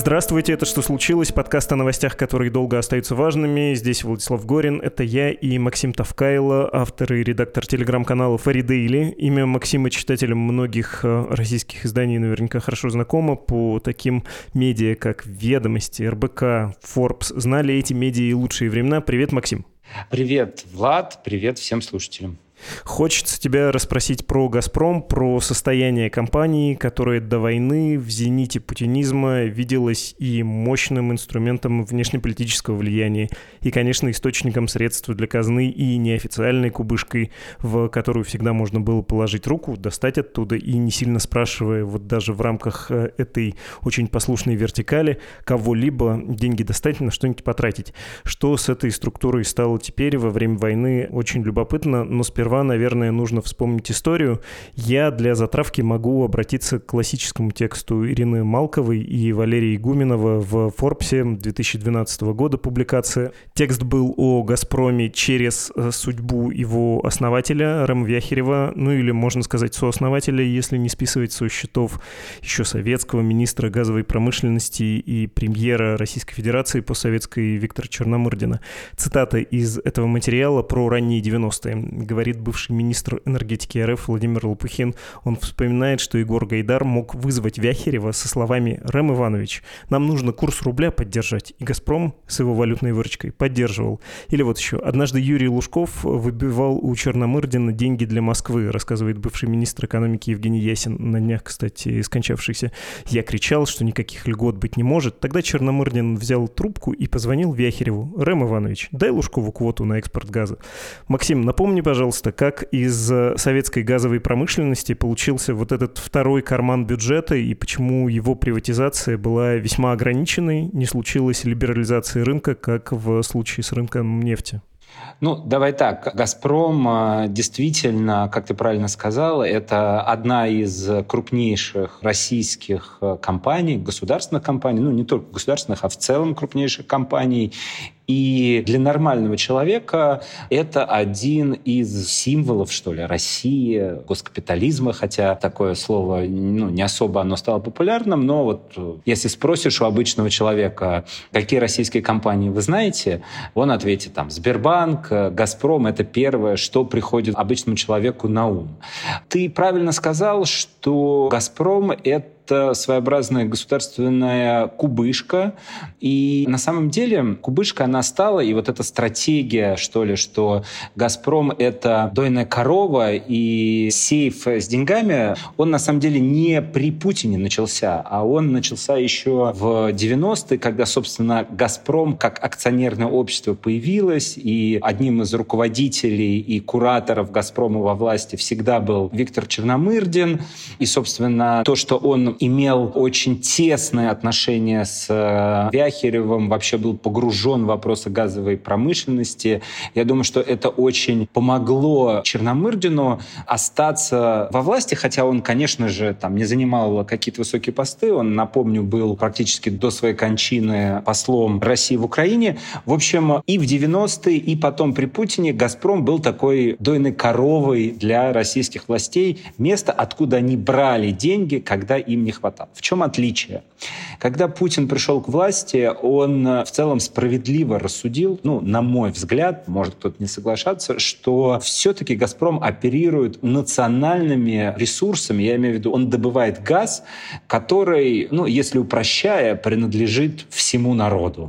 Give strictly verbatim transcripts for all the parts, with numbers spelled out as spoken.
Здравствуйте, это «Что случилось?» Подкаст о новостях, которые долго остаются важными. Здесь Владислав Горин, это я и Максим Тавкайло, автор и редактор телеграм-канала Фаридейли. Имя Максима читателям многих российских изданий наверняка хорошо знакомо. По таким медиа, как «Ведомости», эр бэ ка, Forbes, знали эти медиа и лучшие времена. Привет, Максим. Привет, Влад. Привет всем слушателям. Хочется тебя расспросить про «Газпром», про состояние компании, которая до войны в зените путинизма виделась и мощным инструментом внешнеполитического влияния, и, конечно, источником средств для казны и неофициальной кубышкой, в которую всегда можно было положить руку, достать оттуда и, не сильно спрашивая, вот даже в рамках этой очень послушной вертикали, кого-либо деньги достать, на что-нибудь потратить. Что с этой структурой стало теперь во время войны, очень любопытно, но сперва наверное, нужно вспомнить историю. Я для затравки могу обратиться к классическому тексту Ирины Малковой и Валерии Игуменова в «Форбсе» две тысячи двенадцатого года публикация. Текст был о «Газпроме» через судьбу его основателя Рема Вяхерева, ну или, можно сказать, сооснователя, если не списывать со счетов еще советского министра газовой промышленности и премьера Российской Федерации постсоветской Виктора Черномырдина. Цитата из этого материала про ранние девяностые. Говорит бывший министр энергетики эр эф Владимир Лопухин. Он вспоминает, что Егор Гайдар мог вызвать Вяхерева со словами: «Рэм Иванович, нам нужно курс рубля поддержать». И «Газпром» с его валютной выручкой поддерживал. Или вот еще. Однажды Юрий Лужков выбивал у Черномырдина деньги для Москвы, рассказывает бывший министр экономики Евгений Ясин, на днях, кстати, скончавшийся. «Я кричал, что никаких льгот быть не может». Тогда Черномырдин взял трубку и позвонил Вяхереву: «Рэм Иванович, дай Лужкову квоту на экспорт газа». Максим, напомни, пожалуйста, как из советской газовой промышленности получился вот этот второй карман бюджета и почему его приватизация была весьма ограниченной, не случилось либерализации рынка, как в случае с рынком нефти? Ну, давай так. «Газпром» действительно, как ты правильно сказал, это одна из крупнейших российских компаний, государственных компаний, ну, не только государственных, а в целом крупнейших компаний. И для нормального человека это один из символов, что ли, России, госкапитализма, хотя такое слово, ну, не особо оно стало популярным, но вот если спросишь у обычного человека, какие российские компании вы знаете, он ответит, там, Сбербанк, Газпром — это первое, что приходит обычному человеку на ум. Ты правильно сказал, что Газпром — это Это своеобразная государственная кубышка. И на самом деле кубышка, она стала, и вот эта стратегия, что ли, что «Газпром» — это дойная корова и сейф с деньгами, он на самом деле не при Путине начался, а он начался еще в девяностые, когда, собственно, «Газпром» как акционерное общество появилось, и одним из руководителей и кураторов «Газпрома» во власти всегда был Виктор Черномырдин. И, собственно, то, что он имел очень тесные отношения с Вяхеревым, вообще был погружен в вопросы газовой промышленности. Я думаю, что это очень помогло Черномырдину остаться во власти, хотя он, конечно же, там, не занимал какие-то высокие посты. Он, напомню, был практически до своей кончины послом России в Украине. В общем, и в девяностые, и потом при Путине «Газпром» был такой дойной коровой для российских властей, место, откуда они брали деньги, когда им не хватало. В чем отличие? Когда Путин пришел к власти, он в целом справедливо рассудил, ну, на мой взгляд, может кто-то не соглашаться, что все-таки «Газпром» оперирует национальными ресурсами, я имею в виду, он добывает газ, который, ну, если упрощая, принадлежит всему народу.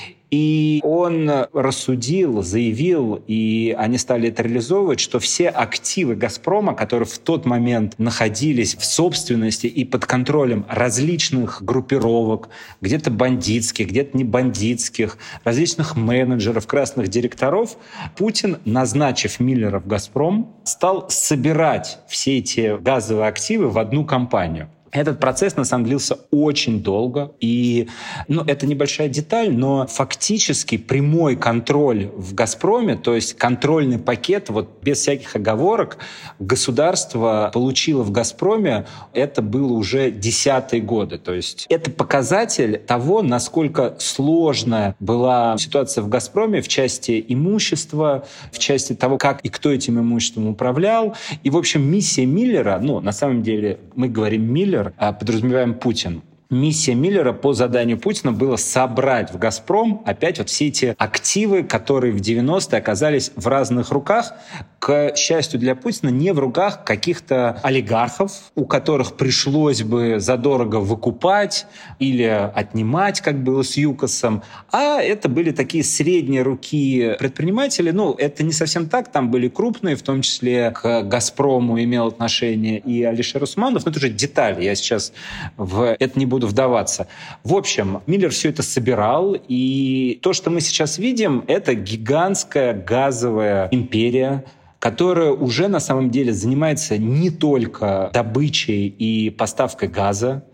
И он рассудил, заявил, и они стали это реализовывать, что все активы «Газпрома», которые в тот момент находились в собственности и под контролем различных группировок, где-то бандитских, где-то не бандитских, различных менеджеров, красных директоров, Путин, назначив Миллера в «Газпром», стал собирать все эти газовые активы в одну компанию. Этот процесс, на самом деле, длился очень долго. И, ну, это небольшая деталь, но фактически прямой контроль в «Газпроме», то есть контрольный пакет, вот без всяких оговорок, государство получило в «Газпроме», это было уже десятые годы. То есть это показатель того, насколько сложная была ситуация в «Газпроме» в части имущества, в части того, как и кто этим имуществом управлял. И, в общем, миссия Миллера, ну, на самом деле, мы говорим «Миллер», а подразумеваем Путин. миссия Миллера по заданию Путина была собрать в «Газпром» опять вот все эти активы, которые в девяностые оказались в разных руках. К счастью для Путина, не в руках каких-то олигархов, у которых пришлось бы задорого выкупать или отнимать, как было с ЮКОСом, а это были такие средние руки предприниматели. Ну, это не совсем так, там были крупные, в том числе к «Газпрому» имел отношение и Алишер Усманов, но это уже детали, я сейчас в это не буду вдаваться. В общем, Миллер все это собирал, и то, что мы сейчас видим, это гигантская газовая империя, которая уже на самом деле занимается не только добычей и поставкой газа,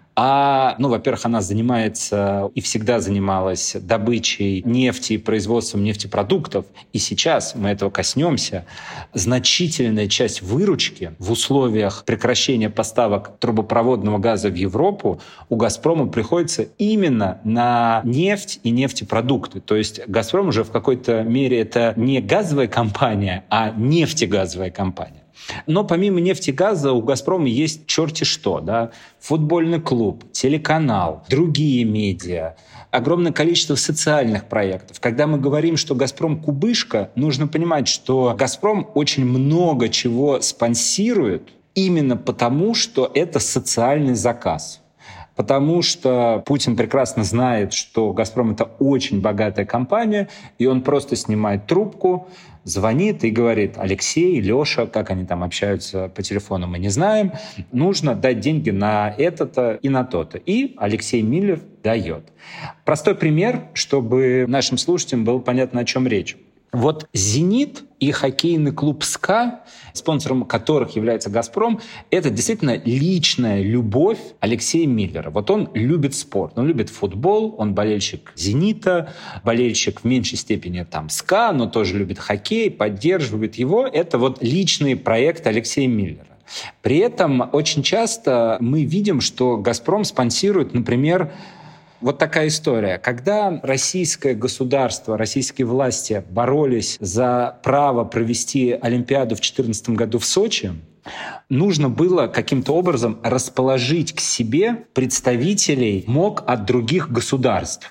а, ну, во-первых, она занимается и всегда занималась добычей нефти и производством нефтепродуктов. И сейчас мы этого коснемся. Значительная часть выручки в условиях прекращения поставок трубопроводного газа в Европу у «Газпрома» приходится именно на нефть и нефтепродукты. То есть «Газпром» уже в какой-то мере это не газовая компания, а нефтегазовая компания. Но помимо нефти и газа у «Газпрома» есть черти что. Да? Футбольный клуб, телеканал, другие медиа, огромное количество социальных проектов. Когда мы говорим, что «Газпром» кубышка, нужно понимать, что «Газпром» очень много чего спонсирует именно потому, что это социальный заказ. Потому что Путин прекрасно знает, что «Газпром» — это очень богатая компания, и он просто снимает трубку, звонит и говорит: Алексей, Леша, как они там общаются по телефону, мы не знаем, нужно дать деньги на это-то и на то-то. И Алексей Миллер дает. Простой пример, чтобы нашим слушателям было понятно, о чем речь. Вот «Зенит» и хоккейный клуб «СКА», спонсором которых является «Газпром», это действительно личная любовь Алексея Миллера. Вот он любит спорт, он любит футбол, он болельщик «Зенита», болельщик в меньшей степени там «СКА», но тоже любит хоккей, поддерживает его. Это вот личный проект Алексея Миллера. При этом очень часто мы видим, что «Газпром» спонсирует, например, вот такая история. Когда российское государство, российские власти боролись за право провести Олимпиаду в две тысячи четырнадцатом году в Сочи, нужно было каким-то образом расположить к себе представителей МОК от других государств.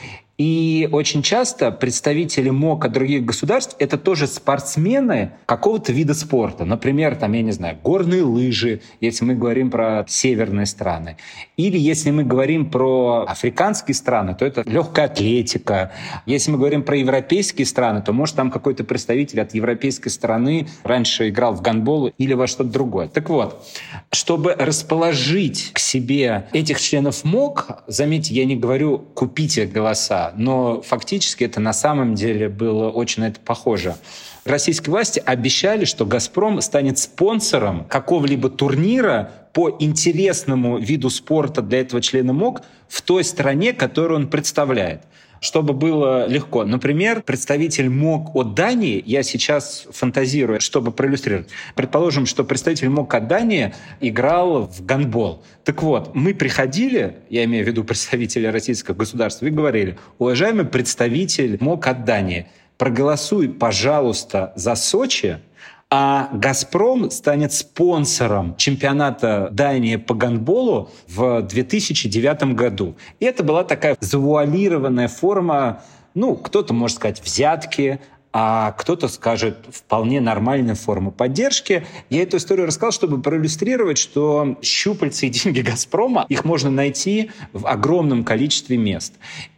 И очень часто представители МОК от других государств — это тоже спортсмены какого-то вида спорта. Например, там, я не знаю, горные лыжи, если мы говорим про северные страны. Или если мы говорим про африканские страны, то это легкая атлетика. Если мы говорим про европейские страны, то, может, там какой-то представитель от европейской страны раньше играл в гандбол или во что-то другое. Так вот, чтобы расположить к себе этих членов МОК, заметьте, я не говорю «купите голоса», но фактически это на самом деле было очень на это похоже. Российские власти обещали, что «Газпром» станет спонсором какого-либо турнира по интересному виду спорта для этого члена МОК в той стране, которую он представляет. Чтобы было легко. Например, представитель МОК от Дании, я сейчас фантазирую, чтобы проиллюстрировать. Предположим, что представитель МОК от Дании играл в гандбол. Так вот, мы приходили, я имею в виду представителя российского государства, и говорили: уважаемый представитель МОК от Дании, проголосуй, пожалуйста, за Сочи, а «Газпром» станет спонсором чемпионата Дании по гандболу в две тысячи девятом году. И это была такая завуалированная форма, ну, кто-то может сказать, взятки, а кто-то скажет, вполне нормальная форма поддержки. Я эту историю рассказал, чтобы проиллюстрировать, что щупальца и деньги «Газпрома», их можно найти в огромном количестве мест.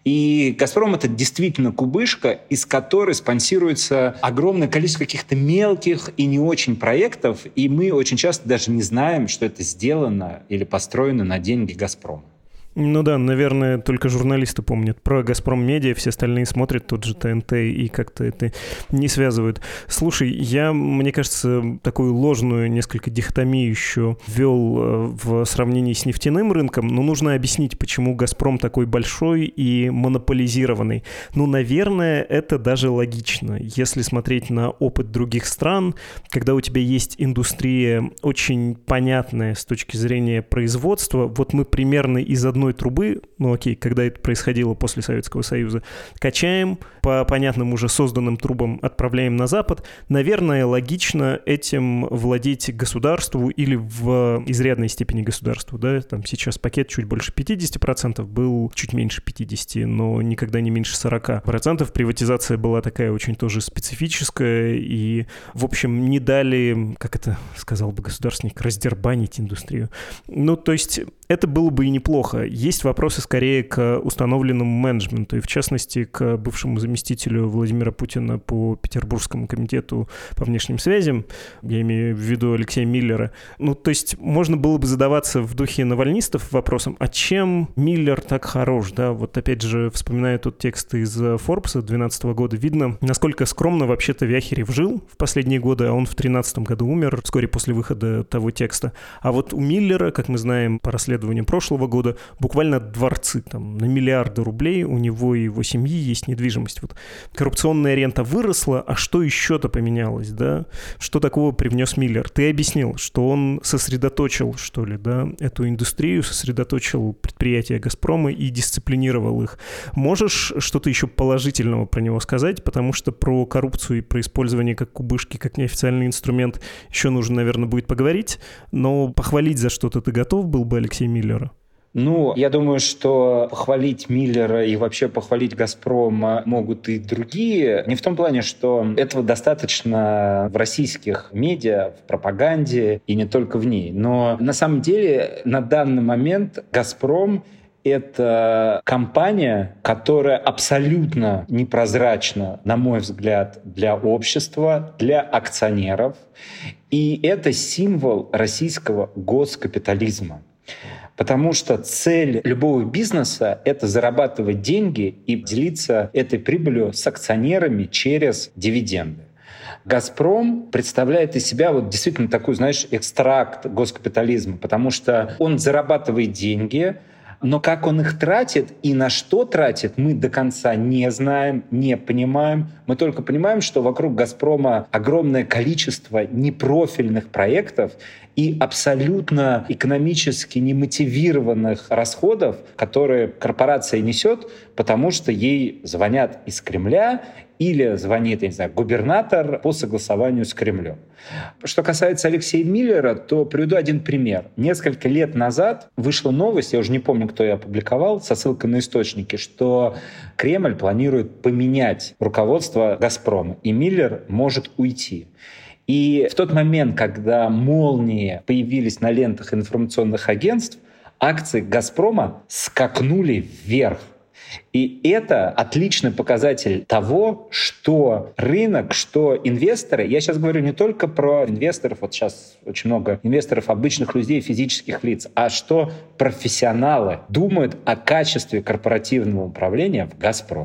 И «Газпром» — это действительно кубышка, из которой спонсируется огромное количество каких-то мелких и не очень проектов, и мы очень часто даже не знаем, что это сделано или построено на деньги «Газпрома». Ну да, наверное, только журналисты помнят про «Газпром Медиа», все остальные смотрят тот же ТНТ и как-то это не связывают. Слушай, я, мне кажется, такую ложную несколько дихотомию еще ввел в сравнении с нефтяным рынком, но нужно объяснить, почему «Газпром» такой большой и монополизированный. Ну, наверное, это даже логично. Если смотреть на опыт других стран, когда у тебя есть индустрия очень понятная с точки зрения производства, вот мы примерно из одной одной трубы, ну окей, когда это происходило после Советского Союза, качаем, по понятным уже созданным трубам отправляем на Запад. Наверное, логично этим владеть государству или в изрядной степени государству. Да? Там сейчас пакет чуть больше пятьдесят процентов, был чуть меньше пятьдесят, но никогда не меньше сорок процентов. Приватизация была такая очень тоже специфическая, и, в общем, не дали, как это сказал бы государственник, раздербанить индустрию. Ну, то есть это было бы и неплохо. Есть вопросы скорее к установленному менеджменту, и в частности к бывшему заместителю Владимира Путина по Петербургскому комитету по внешним связям, я имею в виду Алексея Миллера. Ну, то есть можно было бы задаваться в духе навальнистов вопросом, а чем Миллер так хорош, да? Вот опять же, вспоминая тот текст из Forbes две тысячи двенадцатого года, видно, насколько скромно вообще-то Вяхерев жил в последние годы, а он в две тысячи тринадцатом году умер, вскоре после выхода того текста. А вот у Миллера, как мы знаем по расследованиям прошлого года, буквально дворцы, там, на миллиарды рублей, у него и его семьи есть недвижимость. Вот коррупционная рента выросла, а что еще-то поменялось, да? Что такого привнес Миллер? Ты объяснил, что он сосредоточил, что ли, да, эту индустрию, сосредоточил предприятия «Газпрома» и дисциплинировал их. Можешь что-то еще положительного про него сказать? Потому что про коррупцию и про использование как кубышки, как неофициальный инструмент еще нужно, наверное, будет поговорить, но похвалить за что-то ты готов был бы Алексея Миллера? Ну, я думаю, что похвалить Миллера и вообще похвалить «Газпром» могут и другие. Не в том плане, что этого достаточно в российских медиа, в пропаганде и не только в ней. Но на самом деле на данный момент «Газпром» — это компания, которая абсолютно непрозрачна, на мой взгляд, для общества, для акционеров. И это символ российского госкапитализма. Потому что цель любого бизнеса — это зарабатывать деньги и делиться этой прибылью с акционерами через дивиденды. «Газпром» представляет из себя вот действительно такой, знаешь, экстракт госкапитализма, потому что он зарабатывает деньги, но как он их тратит и на что тратит, мы до конца не знаем, не понимаем. Мы только понимаем, что вокруг «Газпрома» огромное количество непрофильных проектов и абсолютно экономически немотивированных расходов, которые корпорация несет, потому что ей звонят из Кремля или звонит, я не знаю, губернатор по согласованию с Кремлем. Что касается Алексея Миллера, то приведу один пример. Несколько лет назад вышла новость, я уже не помню, кто ее опубликовал, со ссылкой на источники, что Кремль планирует поменять руководство «Газпрома», и Миллер может уйти. И в тот момент, когда молнии появились на лентах информационных агентств, акции «Газпрома» скакнули вверх. И это отличный показатель того, что рынок, что инвесторы, я сейчас говорю не только про инвесторов, вот сейчас очень много инвесторов, обычных людей, физических лиц, а что профессионалы думают о качестве корпоративного управления в «Газпроме».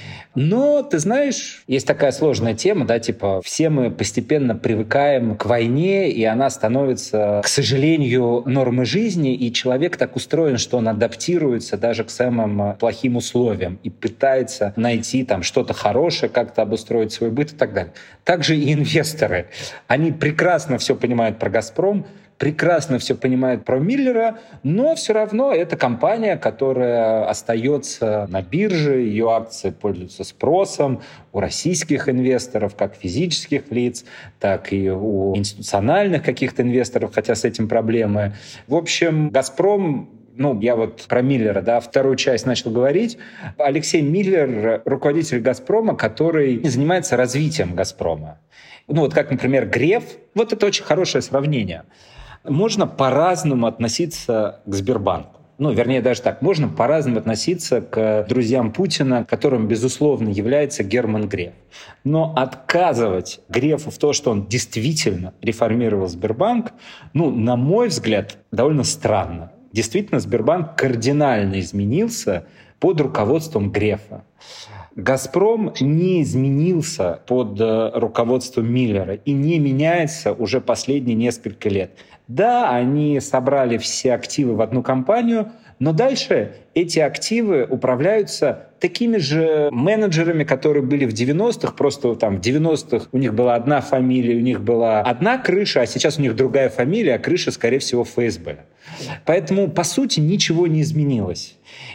Но, ты знаешь, есть такая сложная тема, да, типа все мы постепенно привыкаем к войне, и она становится, к сожалению, нормой жизни, и человек так устроен, что он адаптируется даже к самым плохим условиям и пытается найти там что-то хорошее, как-то обустроить свой быт и так далее. Также и инвесторы. Они прекрасно все понимают про «Газпром», прекрасно все понимают про Миллера, но все равно это компания, которая остается на бирже, ее акции пользуются спросом у российских инвесторов, как физических лиц, так и у институциональных каких-то инвесторов, хотя с этим проблемы. В общем, «Газпром», ну, я вот про Миллера, да, вторую часть начал говорить. Алексей Миллер — руководитель «Газпрома», который занимается развитием «Газпрома». Ну, вот как, например, Греф. Вот это очень хорошее сравнение. Можно по-разному относиться к Сбербанку. Ну, вернее, даже так. Можно по-разному относиться к друзьям Путина, которым, безусловно, является Герман Греф. Но отказывать Грефу в том, что он действительно реформировал Сбербанк, ну, на мой взгляд, довольно странно. Действительно, Сбербанк кардинально изменился под руководством Грефа. «Газпром» не изменился под руководством Миллера и не меняется уже последние несколько лет. Да, они собрали все активы в одну компанию, Но дальше эти активы управляются такими же менеджерами, которые были в девяностых. Просто там в девяностых у них была одна фамилия, у них была одна крыша, а сейчас у них другая фамилия, а крыша, скорее всего, эф эс бэ. Поэтому, по сути, ничего не изменилось.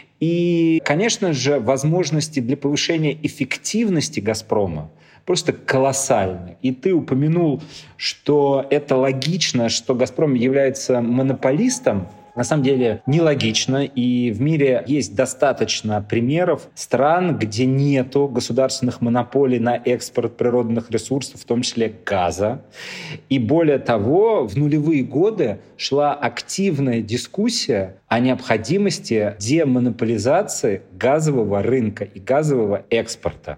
И, конечно же, возможности для повышения эффективности «Газпрома» просто колоссальны. И ты упомянул, что это логично, что «Газпром» является монополистом. На самом деле нелогично, и в мире есть достаточно примеров стран, где нету государственных монополий на экспорт природных ресурсов, в том числе газа. И более того, в нулевые годы шла активная дискуссия о необходимости демонополизации газового рынка и газового экспорта.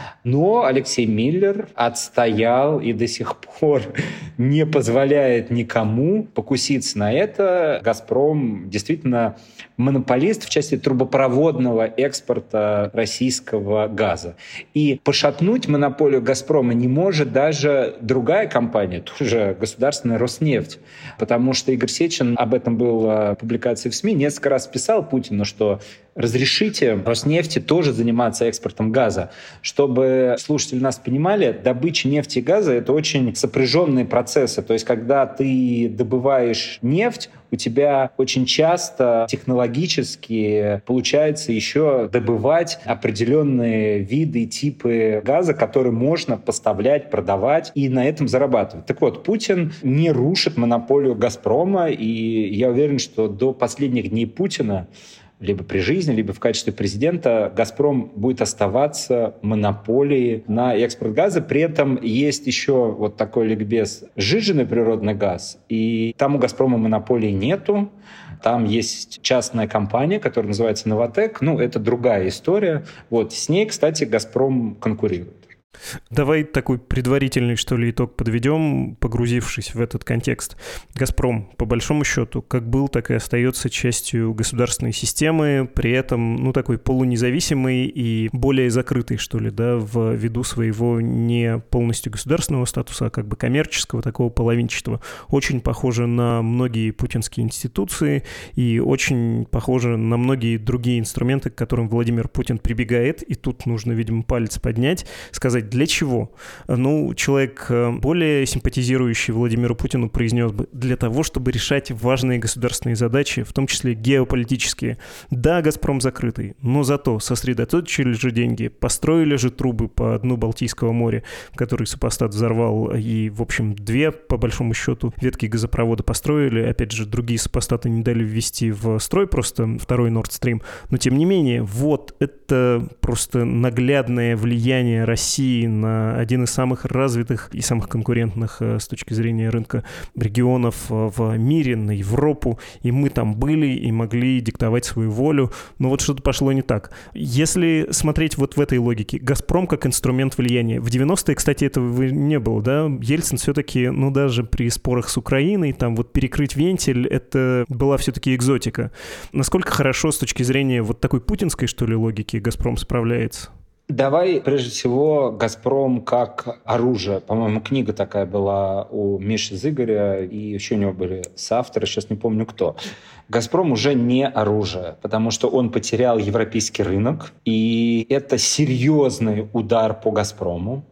Но Алексей Миллер отстоял и до сих пор не позволяет никому покуситься на это. «Газпром» действительно монополист в части трубопроводного экспорта российского газа. И пошатнуть монополию «Газпрома» не может даже другая компания, тоже государственная «Роснефть». Потому что Игорь Сечин, об этом была публикация в СМИ, несколько раз писал Путину, что разрешите «Роснефти» тоже заниматься экспортом газа. Чтобы слушатели нас понимали, добыча нефти и газа — это очень сопряженные процессы. То есть, когда ты добываешь нефть, у тебя очень часто технологически получается еще добывать определенные виды и типы газа, которые можно поставлять, продавать и на этом зарабатывать. Так вот, Путин не рушит монополию «Газпрома», и я уверен, что до последних дней Путина либо при жизни, либо в качестве президента, «Газпром» будет оставаться монополией на экспорт газа. При этом есть еще вот такой ликбез — сжиженный природный газ. И там у «Газпрома» монополии нету. Там есть частная компания, которая называется «Новатэк». Ну, это другая история. Вот. С ней, кстати, «Газпром» конкурирует. Давай такой предварительный, что ли, итог подведем, погрузившись в этот контекст. «Газпром», по большому счету, как был, так и остается частью государственной системы, при этом, ну, такой полунезависимый и более закрытый, что ли, да, ввиду своего не полностью государственного статуса, а как бы коммерческого, такого половинчатого. Очень похоже на многие путинские институции и очень похоже на многие другие инструменты, к которым Владимир Путин прибегает, и тут нужно, видимо, палец поднять, сказать, для чего? Ну, человек, более симпатизирующий Владимиру Путину, произнес бы: для того, чтобы решать важные государственные задачи, в том числе геополитические. Да, «Газпром» закрытый, но зато сосредоточили же деньги, построили же трубы по дну Балтийского моря, который супостат взорвал, и, в общем, две, по большому счету, ветки газопровода построили. Опять же, другие супостаты не дали ввести в строй просто второй Nord Stream. Но, тем не менее, вот это просто наглядное влияние России на один из самых развитых и самых конкурентных с точки зрения рынка регионов в мире, на Европу. И мы там были и могли диктовать свою волю. Но вот что-то пошло не так. Если смотреть вот в этой логике, «Газпром» как инструмент влияния. В девяностые, кстати, этого не было, да? Ельцин все-таки, ну, даже при спорах с Украиной, там вот перекрыть вентиль, это была все-таки экзотика. Насколько хорошо с точки зрения вот такой путинской, что ли, логики «Газпром» справляется? Давай, прежде всего, «Газпром» как оружие. По-моему, книга такая была у Миши Зыгоря, и еще у него были соавторы, сейчас не помню кто. «Газпром» уже не оружие, потому что он потерял европейский рынок, и это серьезный удар по «Газпрому».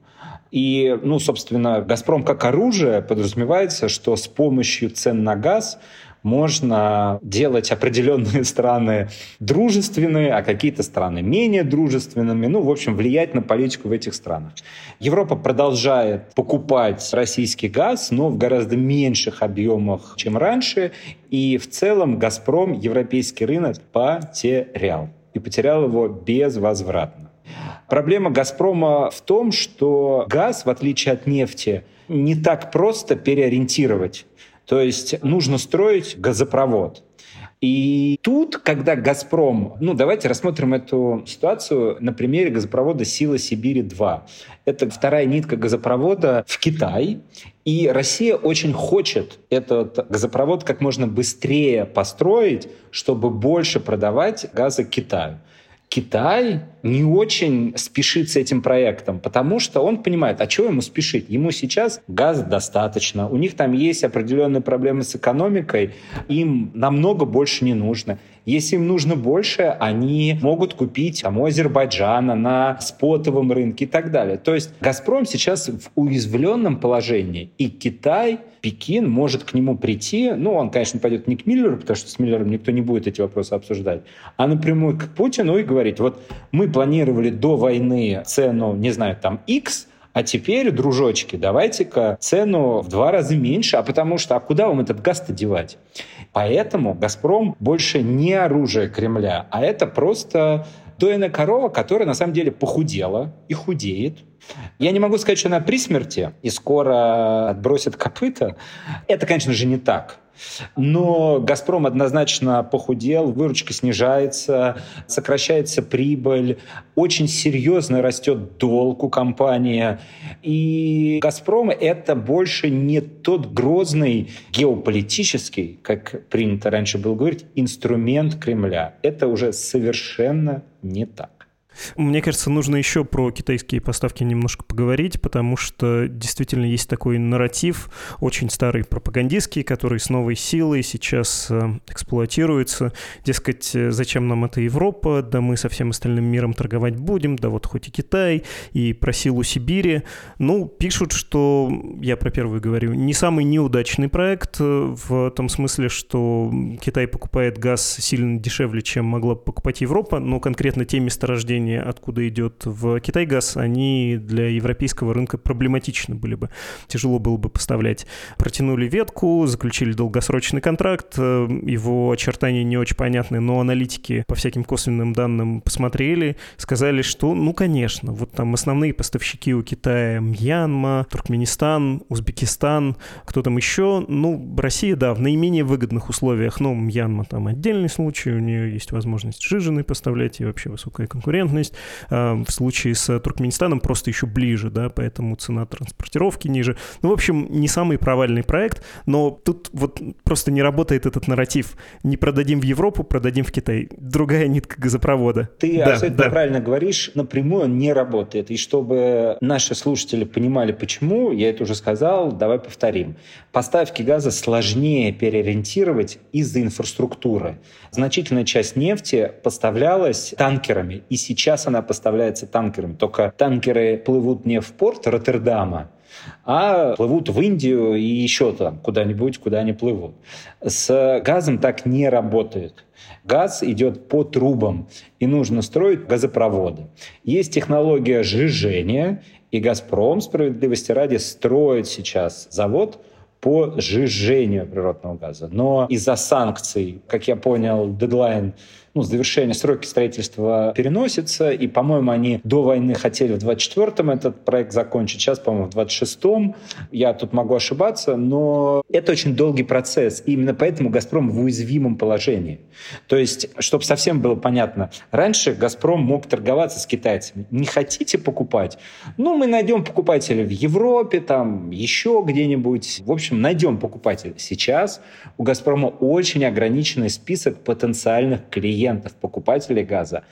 И, ну, собственно, «Газпром» как оружие подразумевается, что с помощью цен на газ можно делать определенные страны дружественные, а какие-то страны менее дружественными. Ну, в общем, влиять на политику в этих странах. Европа продолжает покупать российский газ, но в гораздо меньших объемах, чем раньше. И в целом «Газпром» европейский рынок потерял. И потерял его безвозвратно. Проблема «Газпрома» в том, что газ, в отличие от нефти, не так просто переориентировать. То есть нужно строить газопровод. И тут, когда «Газпром», ну давайте рассмотрим эту ситуацию на примере газопровода «Сила Сибири-два». Это вторая нитка газопровода в Китай. И Россия очень хочет этот газопровод как можно быстрее построить, чтобы больше продавать газа Китаю. Китай не очень спешит с этим проектом, потому что он понимает, а чего ему спешить? Ему сейчас газа достаточно, у них там есть определенные проблемы с экономикой, им намного больше не нужно. Если им нужно больше, они могут купить там, у Азербайджана на спотовом рынке и так далее. То есть «Газпром» сейчас в уязвленном положении, и Китай, Пекин может к нему прийти, ну, он, конечно, пойдет не к Миллеру, потому что с Миллером никто не будет эти вопросы обсуждать, а напрямую к Путину и говорить, вот мы планировали до войны цену, не знаю, там, X, а теперь, дружочки, давайте-ка цену в два раза меньше, а потому что, а куда вам этот газ-то девать? Поэтому «Газпром» больше не оружие Кремля, а это просто дойная корова, которая на самом деле похудела и худеет. Я не могу сказать, что она при смерти и скоро отбросит копыта. Это, конечно же, не так. Но «Газпром» однозначно похудел, выручка снижается, сокращается прибыль, очень серьезно растет долг у компании. И «Газпром» — это больше не тот грозный геополитический, как принято раньше было говорить, инструмент Кремля. Это уже совершенно не так. Мне кажется, нужно еще про китайские поставки немножко поговорить, потому что действительно есть такой нарратив, очень старый пропагандистский, который с новой силой сейчас э, эксплуатируется. Дескать, зачем нам эта Европа, да мы со всем остальным миром торговать будем, да вот хоть и Китай, и про силу Сибири. Ну, пишут, что, я про первый говорю, не самый неудачный проект в том смысле, что Китай покупает газ сильно дешевле, чем могла покупать Европа, но конкретно те месторождения, откуда идет в Китай газ, они для европейского рынка проблематичны были бы. Тяжело было бы поставлять. Протянули ветку, заключили долгосрочный контракт, его очертания не очень понятны, но аналитики по всяким косвенным данным посмотрели, сказали, что, ну, конечно, вот там основные поставщики у Китая — Мьянма, Туркменистан, Узбекистан, кто там еще, ну, Россия, да, в наименее выгодных условиях, но Мьянма там отдельный случай, у нее есть возможность сжиженной поставлять и вообще высокая конкурентность. В случае с Туркменистаном просто еще ближе, да, поэтому цена транспортировки ниже. Ну, в общем, не самый провальный проект, но тут вот просто не работает этот нарратив. Не продадим в Европу, продадим в Китай. Другая нитка газопровода. Ты да, абсолютно да. правильно говоришь, напрямую он не работает. И чтобы наши слушатели понимали, почему, я это уже сказал, давай повторим. Поставки газа сложнее переориентировать из-за инфраструктуры. Значительная часть нефти поставлялась танкерами, и сейчас она поставляется танкерами. Только танкеры плывут не в порт Роттердама, а плывут в Индию и еще там куда-нибудь, куда они плывут. С газом так не работает. Газ идет по трубам, и нужно строить газопроводы. Есть технология сжижения, и «Газпром», справедливости ради, строит сейчас завод по сжижению природного газа. Но из-за санкций, как я понял, дедлайн, ну, завершение сроки строительства переносится, и, по-моему, они до войны хотели в двадцать четвёртом этот проект закончить, сейчас, по-моему, в двадцать шестом. Я тут могу ошибаться, но это очень долгий процесс, и именно поэтому «Газпром» в уязвимом положении. То есть, чтобы совсем было понятно, раньше «Газпром» мог торговаться с китайцами. Не хотите покупать? Ну, мы найдем покупателей в Европе, там, еще где-нибудь. В общем, найдем покупателей. Сейчас у «Газпрома» очень ограниченный список потенциальных клиентов, покупателей газа.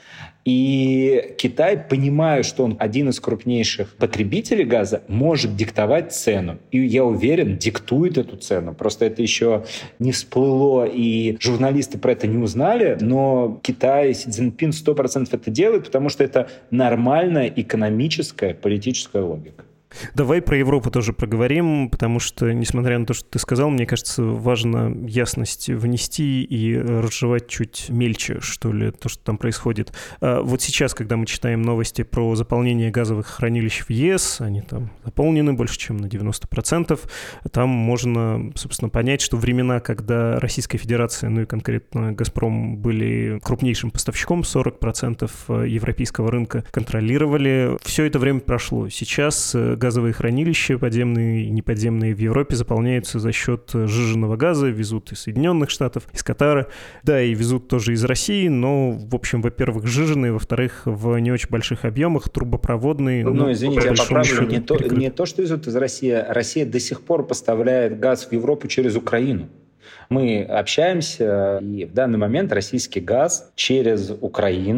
И Китай, понимая, что он один из крупнейших потребителей газа, может диктовать цену. И, я уверен, диктует эту цену. Просто это еще не всплыло, и журналисты про это не узнали, но Китай, Си Цзиньпин сто процентов это делает, потому что это нормальная экономическая, политическая логика. Давай про Европу тоже проговорим, потому что, несмотря на то, что ты сказал, мне кажется, важно ясность внести и разжевать чуть мельче, что ли, то, что там происходит. А вот сейчас, когда мы читаем новости про заполнение газовых хранилищ в ЕС, они там заполнены больше, чем на девяносто процентов, там можно, собственно, понять, что времена, когда Российская Федерация, ну и конкретно «Газпром», были крупнейшим поставщиком, сорок процентов европейского рынка контролировали, все это время прошло. Сейчас газовые хранилища, подземные и неподземные, в Европе заполняются за счет сжиженного газа, везут из Соединенных Штатов, из Катара, да, и везут тоже из России, но, в общем, во-первых, сжиженные, во-вторых, в не очень больших объемах, трубопроводные. Ну, ну извините, я поправлю, не то, перекрыт. не то, что везут из России, Россия до сих пор поставляет газ в Европу через Украину. Мы общаемся, и в данный момент российский газ через Украину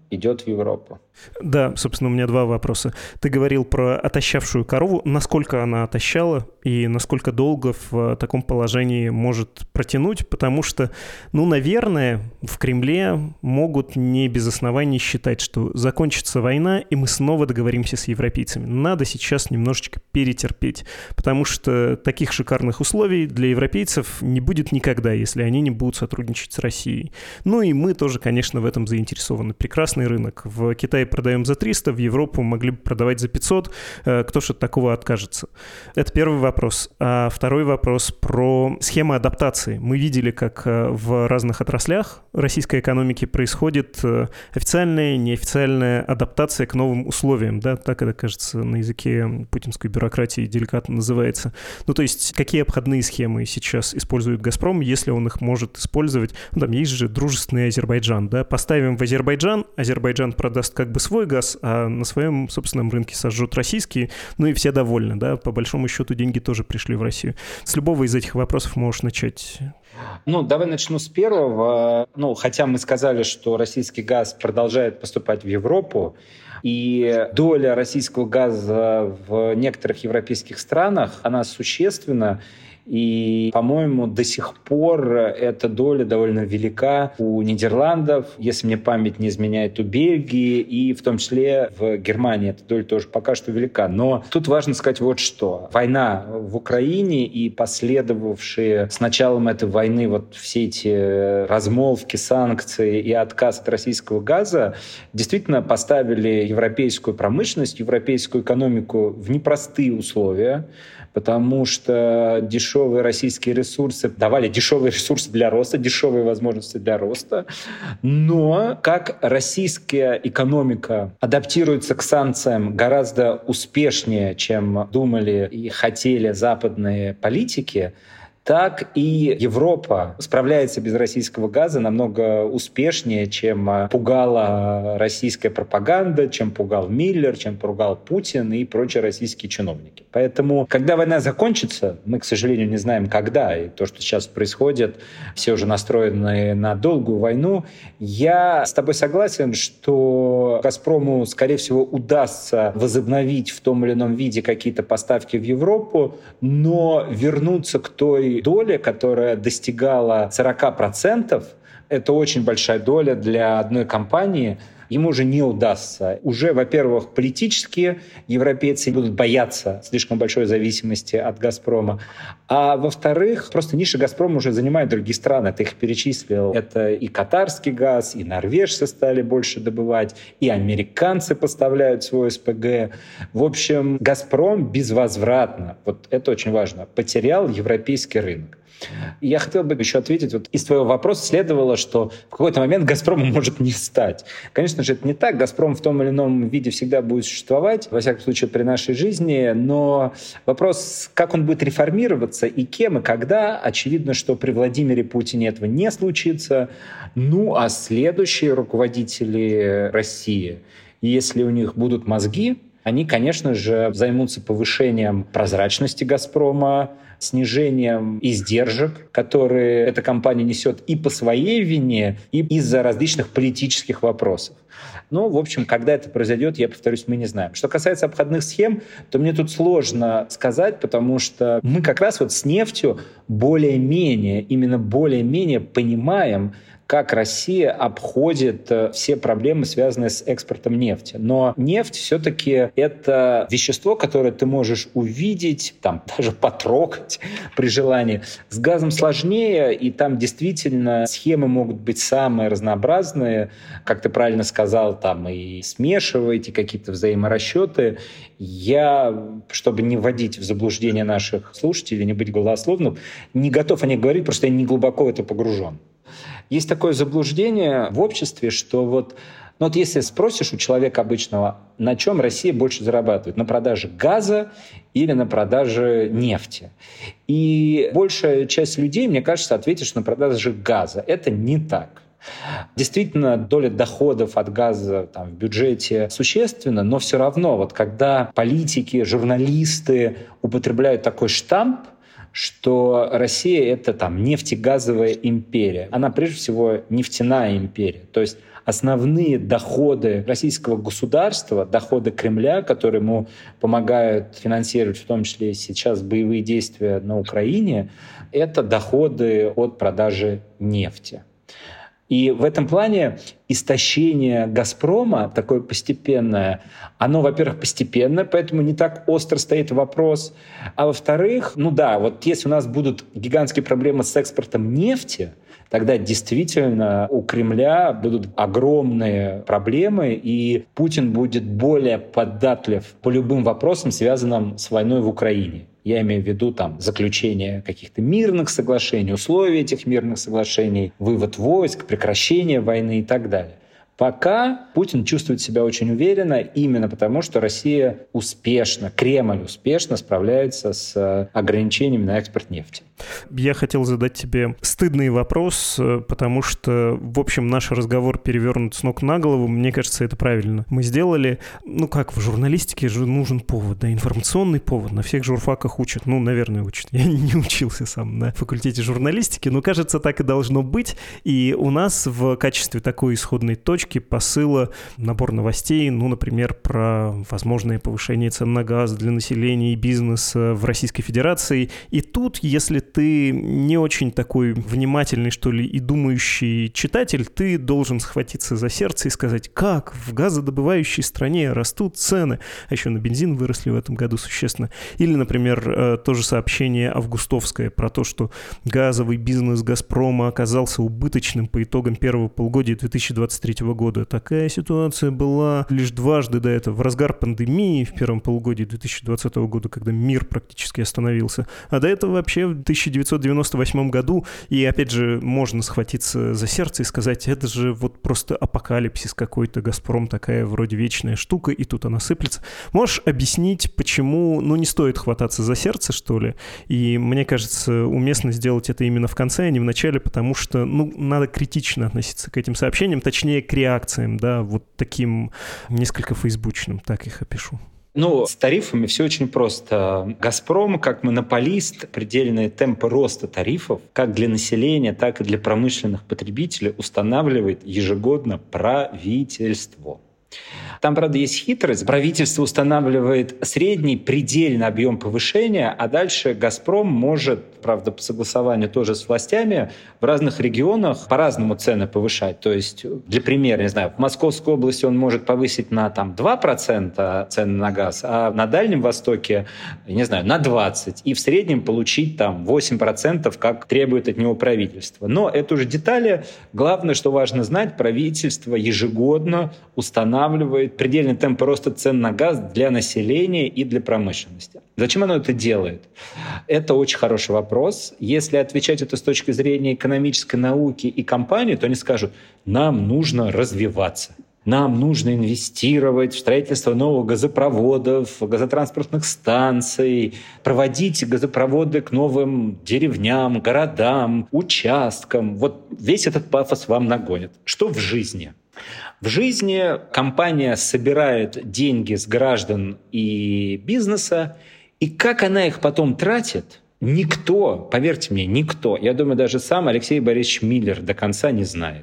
идет в Европу. Да, собственно, у меня два вопроса. Ты говорил про отощавшую корову. Насколько она отощала и насколько долго в таком положении может протянуть? Потому что, ну, наверное, в Кремле могут не без оснований считать, что закончится война, и мы снова договоримся с европейцами. Надо сейчас немножечко перетерпеть, потому что таких шикарных условий для европейцев не будет никогда, если они не будут сотрудничать с Россией. Ну и мы тоже, конечно, в этом заинтересованы. Прекрасный рынок. В Китае продаем за триста, в Европу могли бы продавать за пятьсот. Кто же от такого откажется? Это первый вопрос. А второй вопрос про схему адаптации. Мы видели, как в разных отраслях российской экономики происходит официальная, неофициальная адаптация к новым условиям. Да? Так это, кажется, на языке путинской бюрократии деликатно называется. Ну, то есть, какие обходные схемы сейчас использует «Газпром», если он их может использовать? Ну, там есть же дружественный Азербайджан. Да? Поставим в Азербайджан, Азербайджан продаст как бы свой газ, а на своем собственном рынке сожжет российский, ну и все довольны, да, по большому счету деньги тоже пришли в Россию. С любого из этих вопросов можешь начать. Ну, давай начну с первого. Ну, хотя мы сказали, что российский газ продолжает поступать в Европу, и доля российского газа в некоторых европейских странах, она существенна. И, по-моему, до сих пор эта доля довольно велика у Нидерландов, если мне память не изменяет, у Бельгии, и в том числе в Германии эта доля тоже пока что велика. Но тут важно сказать вот что. Война в Украине и последовавшие с началом этой войны вот все эти размолвки, санкции и отказ от российского газа действительно поставили европейскую промышленность, европейскую экономику в непростые условия, потому что дешевые российские ресурсы давали дешевые ресурсы для роста, дешевые возможности для роста. Но как российская экономика адаптируется к санкциям гораздо успешнее, чем думали и хотели западные политики, так и Европа справляется без российского газа намного успешнее, чем пугала российская пропаганда, чем пугал Миллер, чем пугал Путин и прочие российские чиновники. Поэтому, когда война закончится, мы, к сожалению, не знаем, когда, и то, что сейчас происходит, все уже настроены на долгую войну, я с тобой согласен, что «Газпрому», скорее всего, удастся возобновить в том или ином виде какие-то поставки в Европу, но вернуться к той доля, которая достигала сорок процентов, это очень большая доля для одной компании, ему уже не удастся. Уже, во-первых, политически европейцы будут бояться слишком большой зависимости от «Газпрома», а во-вторых, просто ниша «Газпрома» уже занимает другие страны, ты их перечислил. Это и катарский газ, и норвежцы стали больше добывать, и американцы поставляют свой СПГ. В общем, «Газпром» безвозвратно, вот это очень важно, потерял европейский рынок. Я хотел бы еще ответить, вот из твоего вопроса следовало, что в какой-то момент «Газпрома» может не стать. Конечно же, это не так. «Газпром» в том или ином виде всегда будет существовать, во всяком случае, при нашей жизни, но вопрос, как он будет реформироваться и кем, и когда, очевидно, что при Владимире Путине этого не случится. Ну, а следующие руководители России, если у них будут мозги, они, конечно же, займутся повышением прозрачности «Газпрома», снижением издержек, которые эта компания несет и по своей вине, и из-за различных политических вопросов. Ну, в общем, когда это произойдет, я повторюсь, мы не знаем. Что касается обходных схем, то мне тут сложно сказать, потому что мы как раз вот с нефтью более-менее, именно более-менее понимаем, как Россия обходит все проблемы, связанные с экспортом нефти. Но нефть все-таки это вещество, которое ты можешь увидеть, там, даже потрогать при желании. С газом сложнее, и там действительно схемы могут быть самые разнообразные. Как ты правильно сказал, там и смешиваете какие-то взаиморасчеты. Я, чтобы не вводить в заблуждение наших слушателей, не быть голословным, не готов о них говорить, потому что я не глубоко в это погружен. Есть такое заблуждение в обществе, что вот, ну вот если спросишь у человека обычного, на чем Россия больше зарабатывает, на продаже газа или на продаже нефти? И большая часть людей, мне кажется, ответит, что на продаже газа. Это не так. Действительно, доля доходов от газа там, в бюджете существенна, но все равно, вот когда политики, журналисты употребляют такой штамп, что Россия — это там нефтегазовая империя. Она прежде всего нефтяная империя. То есть основные доходы российского государства, доходы Кремля, которые ему помогают финансировать в том числе сейчас боевые действия на Украине, это доходы от продажи нефти. И в этом плане истощение «Газпрома», такое постепенное, оно, во-первых, постепенное, поэтому не так остро стоит вопрос. А во-вторых, ну да, вот если у нас будут гигантские проблемы с экспортом нефти, тогда действительно у Кремля будут огромные проблемы, и Путин будет более податлив по любым вопросам, связанным с войной в Украине. Я имею в виду там заключение каких-то мирных соглашений, условия этих мирных соглашений, вывод войск, прекращение войны и так далее. Пока Путин чувствует себя очень уверенно именно потому, что Россия успешно, Кремль успешно справляется с ограничениями на экспорт нефти. Я хотел задать тебе стыдный вопрос, потому что, в общем, наш разговор перевернут с ног на голову. Мне кажется, это правильно. Мы сделали, ну как, в журналистике же нужен повод, да, информационный повод. На всех журфаках учат. Ну, наверное, учат. Я не учился сам на факультете журналистики, но, кажется, так и должно быть. И у нас в качестве такой исходной точки посыла набор новостей, ну, например, про возможное повышение цен на газ для населения и бизнеса в Российской Федерации. И тут, если ты не очень такой внимательный, что ли, и думающий читатель, ты должен схватиться за сердце и сказать, как в газодобывающей стране растут цены, а еще на бензин выросли в этом году существенно. Или, например, тоже сообщение августовское про то, что газовый бизнес «Газпрома» оказался убыточным по итогам первого полугодия две тысячи двадцать третьего года. Такая ситуация была лишь дважды до этого, в разгар пандемии в первом полугодии две тысячи двадцатого года, когда мир практически остановился, а до этого вообще в тысяча девятьсот девяносто восьмом году, и опять же можно схватиться за сердце и сказать, это же вот просто апокалипсис какой-то, «Газпром» такая вроде вечная штука, и тут она сыплется. Можешь объяснить, почему, ну, не стоит хвататься за сердце, что ли? И мне кажется, уместно сделать это именно в конце, а не в начале, потому что, ну, надо критично относиться к этим сообщениям, точнее, к реакциям, да, вот таким несколько фейсбучным, так их опишу. Ну, с тарифами все очень просто. «Газпром», как монополист, предельные темпы роста тарифов как для населения, так и для промышленных потребителей устанавливает ежегодно правительство. Там, правда, есть хитрость. Правительство устанавливает средний предельный объем повышения, а дальше «Газпром» может, правда, по согласованию тоже с властями, в разных регионах по-разному цены повышать. То есть, для примера, не знаю, в Московской области он может повысить на там, два процента цены на газ, а на Дальнем Востоке, не знаю, на двадцать процентов. И в среднем получить там восемь процентов, как требует от него правительство. Но это уже детали. Главное, что важно знать, правительство ежегодно устанавливает предельный темп роста цен на газ для населения и для промышленности. Зачем оно это делает? Это очень хороший вопрос. Если отвечать это с точки зрения экономической науки и компании, то они скажут, нам нужно развиваться. Нам нужно инвестировать в строительство новых газопроводов, газотранспортных станций, проводить газопроводы к новым деревням, городам, участкам. Вот весь этот пафос вам нагонят. Что в жизни? В жизни компания собирает деньги с граждан и бизнеса, и как она их потом тратит, никто, поверьте мне, никто, я думаю, даже сам Алексей Борисович Миллер до конца не знает.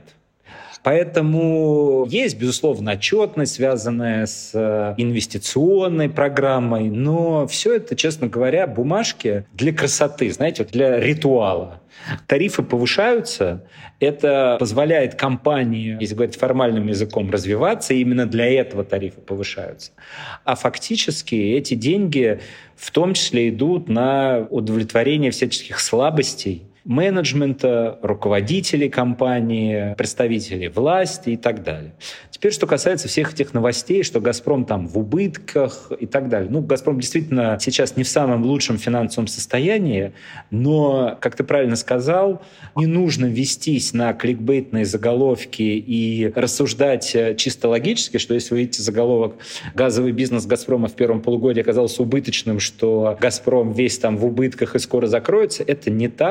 Поэтому есть, безусловно, отчетность, связанная с инвестиционной программой, но все это, честно говоря, бумажки для красоты, знаете, для ритуала. Тарифы повышаются, это позволяет компании, если говорить формальным языком, развиваться, и именно для этого тарифы повышаются. А фактически эти деньги в том числе идут на удовлетворение всяческих слабостей менеджмента, руководителей компании, представителей власти и так далее. Теперь, что касается всех этих новостей, что «Газпром» там в убытках и так далее. Ну, «Газпром» действительно сейчас не в самом лучшем финансовом состоянии, но, как ты правильно сказал, не нужно вестись на кликбейтные заголовки и рассуждать чисто логически, что если вы видите заголовок «Газовый бизнес «Газпрома» в первом полугодии оказался убыточным», что «Газпром» весь там в убытках и скоро закроется, это не так.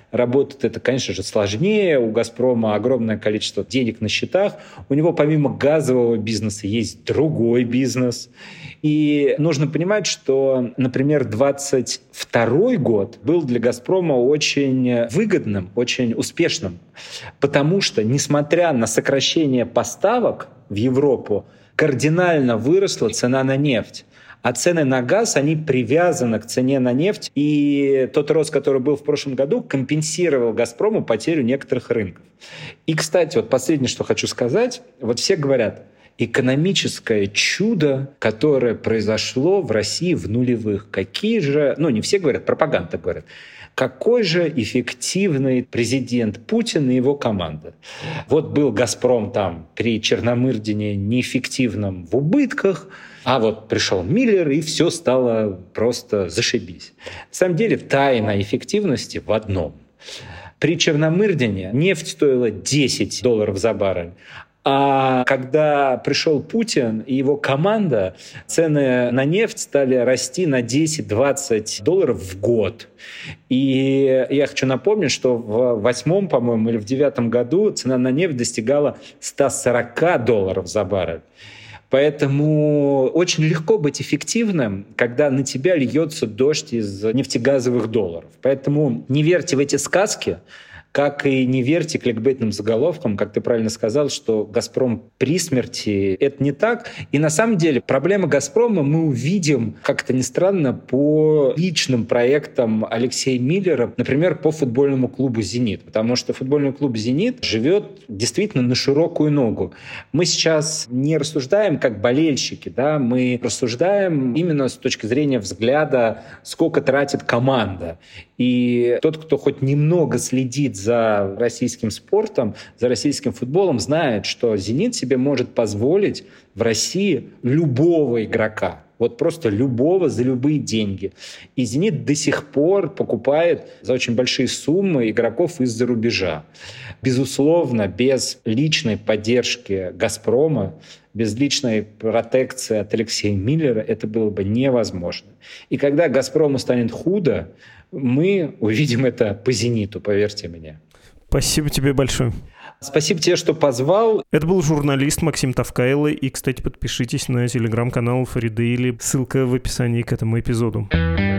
работает это, конечно же, сложнее. У «Газпрома» огромное количество денег на счетах. У него помимо газового бизнеса есть другой бизнес. И нужно понимать, что, например, двадцать второй год был для «Газпрома» очень выгодным, очень успешным, потому что, несмотря на сокращение поставок в Европу, кардинально выросла цена на нефть. А цены на газ, они привязаны к цене на нефть. И тот рост, который был в прошлом году, компенсировал «Газпрому» потерю некоторых рынков. И, кстати, вот последнее, что хочу сказать. Вот все говорят, экономическое чудо, которое произошло в России в нулевых. Какие же... Ну, не все говорят, пропаганда говорит. Какой же эффективный президент Путин и его команда. Вот был «Газпром» там при Черномырдине неэффективным в убытках, а вот пришел Миллер, и все стало просто зашибись. На самом деле тайна эффективности в одном. При Черномырдине нефть стоила десять долларов за баррель, а когда пришел Путин и его команда, цены на нефть стали расти на десять-двадцать долларов в год. И я хочу напомнить, что в восьмом, по-моему, или в девятом году цена на нефть достигала сто сорок долларов за баррель. Поэтому очень легко быть эффективным, когда на тебя льется дождь из нефтегазовых долларов. Поэтому не верьте в эти сказки, как и не верьте кликбейтным заголовкам, как ты правильно сказал, что «Газпром» при смерти. Это не так. И на самом деле проблема «Газпрома» мы увидим, как это ни странно, по личным проектам Алексея Миллера, например, по футбольному клубу «Зенит». Потому что футбольный клуб «Зенит» живет действительно на широкую ногу. Мы сейчас не рассуждаем как болельщики, да? Мы рассуждаем именно с точки зрения взгляда, сколько тратит команда. И тот, кто хоть немного следит за российским спортом, за российским футболом, знает, что «Зенит» себе может позволить в России любого игрока. Вот просто любого за любые деньги. И «Зенит» до сих пор покупает за очень большие суммы игроков из-за рубежа. Безусловно, без личной поддержки «Газпрома», без личной протекции от Алексея Миллера это было бы невозможно. И когда «Газпрому» станет худо, мы увидим это по «Зениту», поверьте мне. Спасибо тебе большое. Спасибо тебе, что позвал. Это был журналист Максим Тавкайло. И, кстати, подпишитесь на телеграм-канал Фаридейли. Ссылка в описании к этому эпизоду.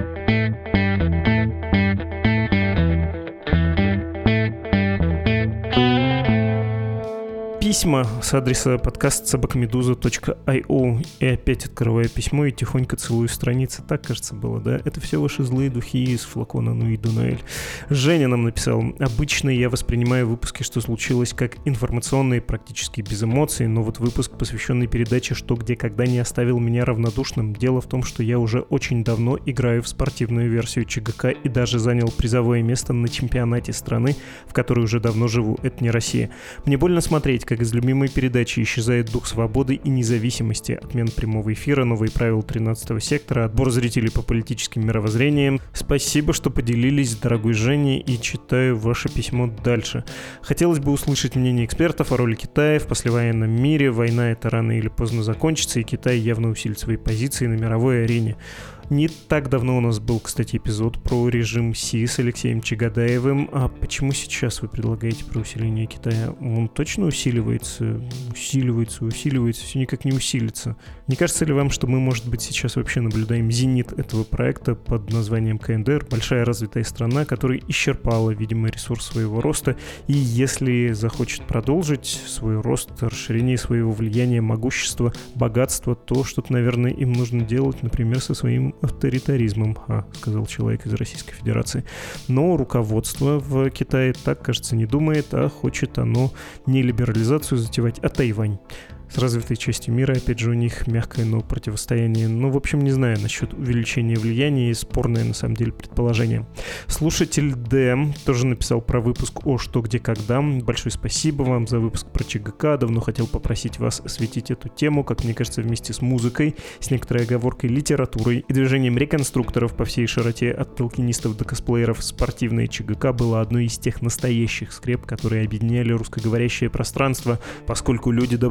Письма с адреса подкаст собака медуза точка ай о. И опять открываю письмо и тихонько целую страницы. Так, кажется, было, да? Это все ваши злые духи из флакона Нуи Дунаэль. Женя нам написал. Обычно я воспринимаю выпуски «Что случилось» как информационные, практически без эмоций, но вот выпуск, посвященный передаче «Что, где, когда» не оставил меня равнодушным. Дело в том, что я уже очень давно играю в спортивную версию ЧГК и даже занял призовое место на чемпионате страны, в которой уже давно живу. Это не Россия. Мне больно смотреть, как из любимой передачи исчезает дух свободы и независимости, отмен прямого эфира, новые правила тринадцатого сектора, отбор зрителей по политическим мировоззрениям. Спасибо, что поделились, дорогой Женя, и читаю ваше письмо дальше. Хотелось бы услышать мнение экспертов о роли Китая в послевоенном мире. Война эта рано или поздно закончится, и Китай явно усилит свои позиции на мировой арене. Не так давно у нас был, кстати, эпизод про режим Си с Алексеем Чагадаевым. А почему сейчас вы предлагаете про усиление Китая? Он точно усиливается, усиливается, усиливается, все никак не усилится. Не кажется ли вам, что мы, может быть, сейчас вообще наблюдаем зенит этого проекта под названием КНДР, большая развитая страна, которая исчерпала, видимо, ресурс своего роста, и если захочет продолжить свой рост, расширение своего влияния, могущества, богатства, то что-то, наверное, им нужно делать, например, со своим авторитаризмом, а, сказал человек из Российской Федерации. Но руководство в Китае так, кажется, не думает, а хочет оно не либерализацию затевать, а Тайвань. С развитой частью мира, опять же, у них мягкое, но противостояние. Ну, в общем, не знаю насчет увеличения влияния, и спорное, на самом деле, предположение. Слушатель Д тоже написал про выпуск о «Что, где, когда». Большое спасибо вам за выпуск про ЧГК. Давно хотел попросить вас осветить эту тему, как мне кажется, вместе с музыкой, с некоторой оговоркой литературой и движением реконструкторов по всей широте от толкинистов до косплееров. Спортивное ЧГК было одной из тех настоящих скреп, которые объединяли русскоговорящее пространство, поскольку люди добровольно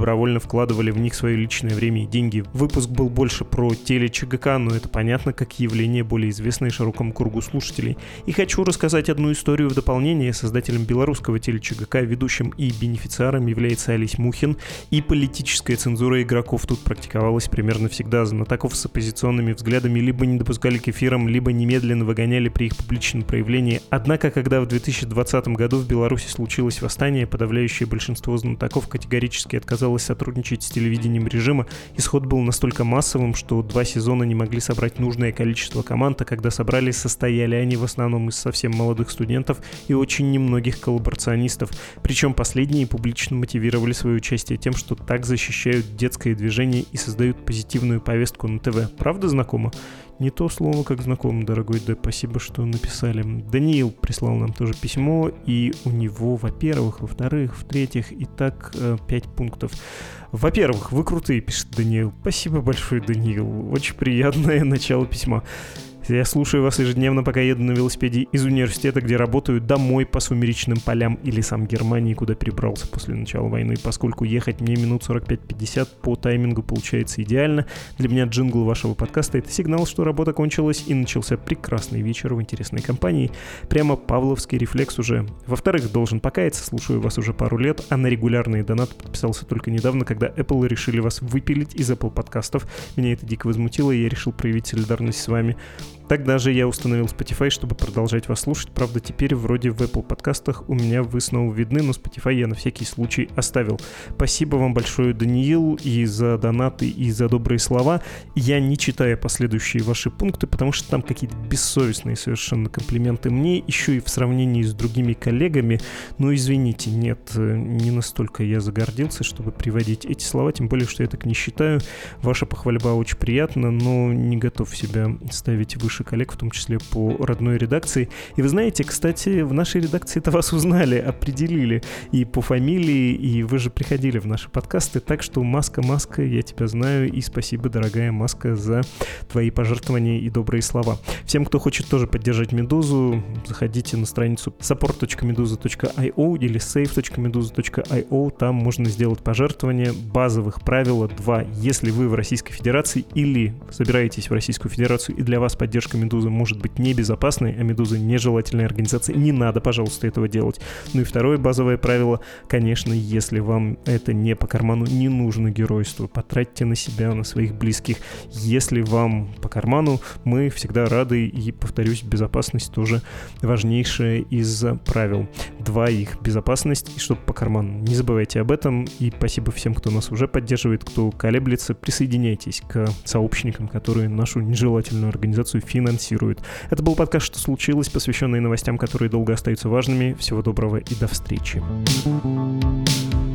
вкладывали в них свое личное время и деньги. Выпуск был больше про теле-ЧГК, но это понятно как явление, более известное широкому кругу слушателей. И хочу рассказать одну историю в дополнение. Создателем белорусского теле-ЧГК, ведущим и бенефициаром является Олесь Мухин, и политическая цензура игроков тут практиковалась примерно всегда. Знатоков с оппозиционными взглядами либо не допускали к эфирам, либо немедленно выгоняли при их публичном проявлении. Однако, когда в две тысячи двадцатом году в Беларуси случилось восстание, подавляющее большинство знатоков категорически отказалось сотрудничать с телевидением режима. Исход был настолько массовым, что два сезона не могли собрать нужное количество команд, а когда собрали, состояли они в основном из совсем молодых студентов и очень немногих коллаборационистов. Причем последние публично мотивировали свое участие тем, что так защищают детское движение и создают позитивную повестку на ТВ. Правда знакомо? Не то слово, как знакомо, дорогой Д. Спасибо, что написали. Даниил прислал нам тоже письмо, и у него, во-первых, во-вторых, в-третьих, и так пять пунктов. Во-первых, вы крутые, пишет Даниил. Спасибо большое, Даниил. Очень приятное начало письма. Я слушаю вас ежедневно, пока еду на велосипеде из университета, где работаю, домой по сумеречным полям и лесам Германии, куда перебрался после начала войны. Поскольку ехать мне минут сорок пять пятьдесят по таймингу получается идеально, для меня джингл вашего подкаста — это сигнал, что работа кончилась и начался прекрасный вечер в интересной компании. Прямо павловский рефлекс уже. Во-вторых, должен покаяться, слушаю вас уже пару лет, а на регулярные донаты подписался только недавно, когда Apple решили вас выпилить из Apple подкастов. Меня это дико возмутило, и я решил проявить солидарность с вами. Тогда же я установил Spotify, чтобы продолжать вас слушать. Правда, теперь вроде в Apple подкастах у меня вы снова видны, но Spotify я на всякий случай оставил. Спасибо вам большое, Даниил, и за донаты, и за добрые слова. Я не читаю последующие ваши пункты, потому что там какие-то бессовестные совершенно комплименты мне, еще и в сравнении с другими коллегами. Но извините, нет, не настолько я загордился, чтобы приводить эти слова, тем более, что я так не считаю. Ваша похвальба очень приятна, но не готов себя ставить выше коллег, в том числе по родной редакции. И вы знаете, кстати, в нашей редакции-то вас узнали, определили и по фамилии, и вы же приходили в наши подкасты, так что Маска, Маска, я тебя знаю, и спасибо, дорогая Маска, за твои пожертвования и добрые слова. Всем, кто хочет тоже поддержать Медузу, заходите на страницу support точка meduza точка io или save точка meduza точка io, там можно сделать пожертвование. Базовых правила два. Если вы в Российской Федерации или собираетесь в Российскую Федерацию и для вас поддержка Медузы может быть небезопасной, а Медуза нежелательная организация, не надо, пожалуйста, этого делать. Ну и второе базовое правило, конечно, если вам это не по карману, не нужно геройство, потратьте на себя, на своих близких. Если вам по карману, мы всегда рады, и, повторюсь, безопасность тоже важнейшая из правил. Два их: безопасность и чтобы по карману. Не забывайте об этом, и спасибо всем, кто нас уже поддерживает, кто колеблется, присоединяйтесь к сообщникам, которые нашу нежелательную организацию финансируют. Это был подкаст «Что случилось?», посвященный новостям, которые долго остаются важными. Всего доброго и до встречи.